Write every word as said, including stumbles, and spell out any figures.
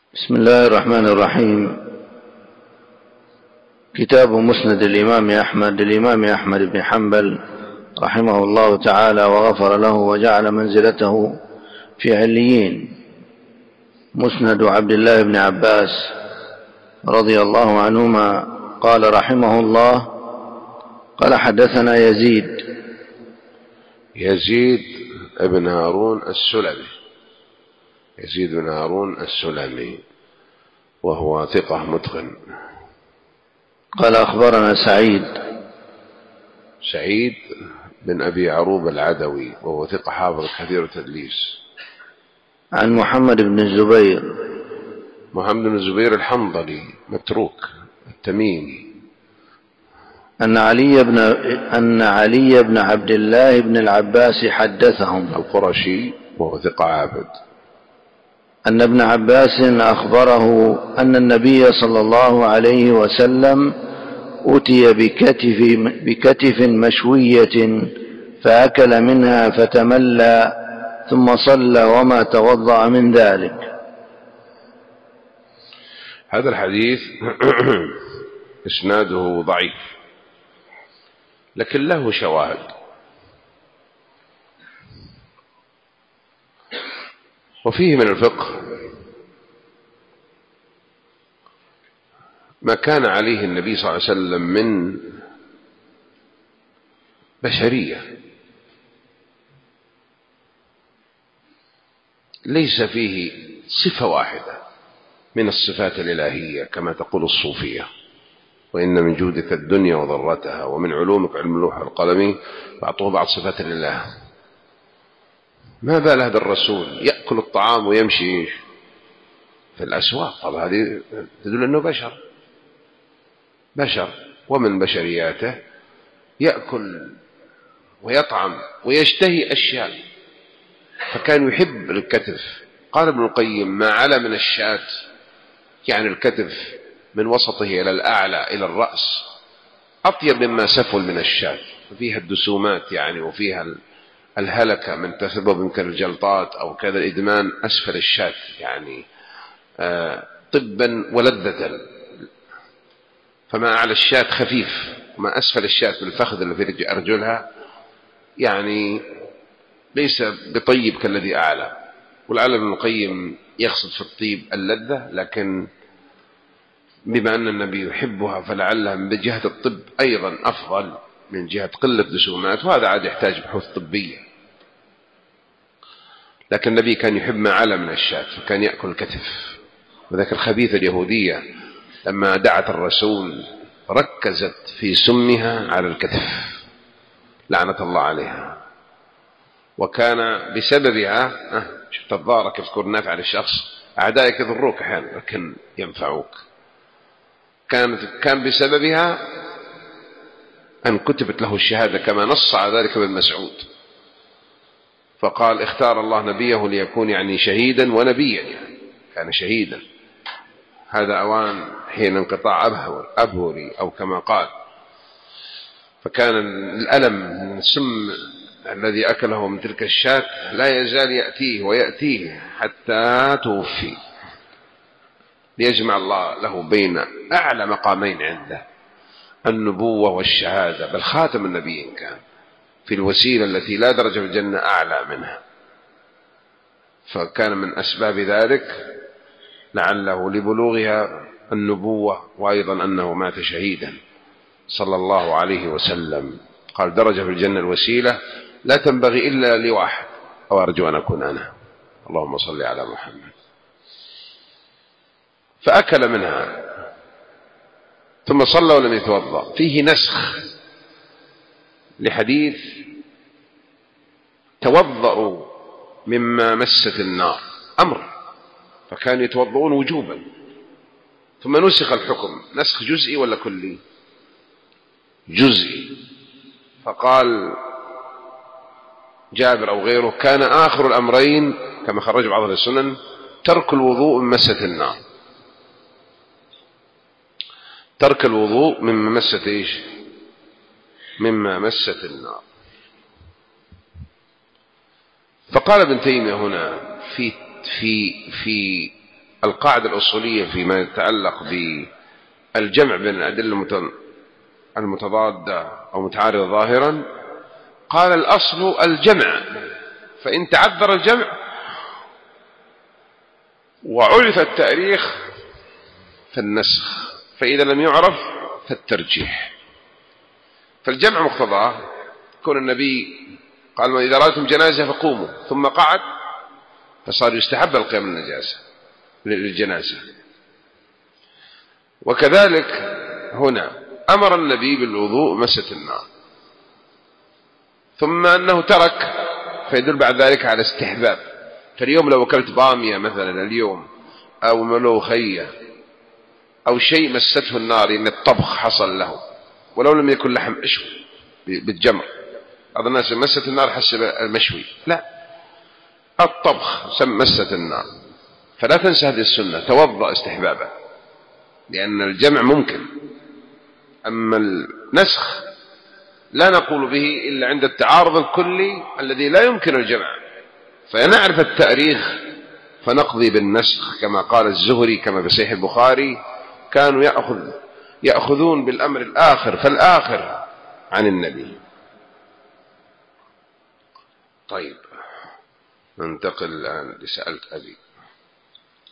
بسم الله الرحمن الرحيم. كتاب مسند الإمام أحمد الإمام أحمد بن حنبل رحمه الله تعالى وغفر له وجعل منزلته في عليين. مسند عبد الله بن عباس رضي الله عنهما قال رحمه الله قال حدثنا يزيد يزيد ابن هارون السلمي يزيد بن هارون السلمي وهو ثقة متقن. قال أخبرنا سعيد سعيد بن أبي عروب العدوي وهو ثقة حافظ كثير التدليس. عن محمد بن الزبير محمد بن الزبير الحنظلي متروك التميمي. أن علي بن أن علي بن عبد الله بن العباس حدثهم القرشي وهو ثقة عابد أن ابن عباس أخبره أن النبي صلى الله عليه وسلم أتي بكتف, بكتف مشوية فأكل منها فتملى ثم صلى وما توضأ من ذلك. هذا الحديث إسناده ضعيف لكن له شواهد. وفيه من الفقه ما كان عليه النبي صلى الله عليه وسلم من بشرية ليس فيه صفة واحدة من الصفات الإلهية كما تقول الصوفية، وإن من جودك الدنيا وضرتها ومن علومك علم اللوح والقلم، فأعطوه بعض صفات الإله. ما بال هذا الرسول يأكل الطعام ويمشي في الأسواق؟ طبعا هذه تدل أنه بشر بشر ومن بشرياته يأكل ويطعم ويشتهي أشياء، فكان يحب الكتف. قال ابن القيم ما علا من الشاة، يعني الكتف من وسطه إلى الأعلى إلى الرأس أطيب مما سفل من الشاة، فيها الدسومات يعني وفيها الهلكة من تسبب من الجلطات أو كذا الإدمان أسفل الشاة، يعني آه طبا ولذة. فما أعلى الشاة خفيف وما أسفل الشاة بالفخذ اللي في أرجلها يعني ليس بطيب كالذي أعلى. ولعل ابن القيم يقصد في الطيب اللذة، لكن بما أن النبي يحبها فلعلها من جهة الطب أيضا أفضل من جهة قلة دسومات، وهذا عاد يحتاج بحوث طبية. لكن النبي كان يحب ما علا من الشاة فكان يأكل الكتف. وذاك الخبيثة اليهودية لما دعت الرسول ركزت في سمها على الكتف لعنة الله عليها، وكان بسببها شفت الضارة كيف تكون نافعة للشخص، أعدائك يضروك أحيانا لكن ينفعوك. كانت كان بسببها أن كتبت له الشهادة كما نص على ذلك ابن مسعود، فقال اختار الله نبيه ليكون يعني شهيدا ونبيا، يعني كان شهيدا. هذا أوان حين انقطاع أبهري أو كما قال. فكان الألم من السم الذي أكله من تلك الشاة لا يزال يأتيه ويأتيه حتى توفي، ليجمع الله له بين أعلى مقامين عنده النبوة والشهادة، بل خاتم النبيين كان في الوسيلة التي لا درجة في الجنة أعلى منها. فكان من أسباب ذلك لعله لبلوغها النبوة، وأيضا أنه مات شهيدا صلى الله عليه وسلم. قال درجة في الجنة الوسيلة لا تنبغي إلا لواحد، أو أرجو أن أكون أنا، اللهم صل على محمد. فأكل منها ثم صلى ولم يتوضأ. فيه نسخ لحديث توضأوا مما مست النار أمر، فكانوا يتوضؤون وجوبا، ثم نسخ الحكم. نسخ جزئي ولا كلي؟ جزئي. فقال جابر أو غيره كان آخر الأمرين كما خرج بعض أهل السنن ترك الوضوء من مسة النار، ترك الوضوء مما مست إيش؟ مما مست النار. فقال ابن تيمية هنا في في في القاعدة الأصولية فيما يتعلق بالجمع بين الأدلة المتضادة أو متعارضة ظاهرا، قال الأصل الجمع، فإن تعذر الجمع وعرف التاريخ فالنسخ، فإذا لم يعرف فالترجيح. فالجمع مقتضاه كون النبي قال: إذا رأيتم جنازة فقوموا، ثم قعد، فصار يستحب القيام للنجاسة للجنازة. وكذلك هنا أمر النبي بالوضوء مسة النار، ثم أنه ترك، فيدل بعد ذلك على استحباب. فاليوم لو أكلت بامية مثلا اليوم أو ملوخية أو شيء مسته النار، إن الطبخ حصل له ولو لم يكن لحم أشوي بالجمر، بعض الناس مسة النار حسب المشوي، لا، الطبخ مسة النار، فلا تنسى هذه السنة، توضأ استحبابا، لأن الجمع ممكن. أما النسخ لا نقول به إلا عند التعارض الكلي الذي لا يمكن الجمع، فنعرف التاريخ فنقضي بالنسخ، كما قال الزهري كما في صحيح البخاري: كانوا يأخذ يأخذون بالأمر الآخر فالآخر عن النبي. طيب، ننتقل الآن لسألت أبي.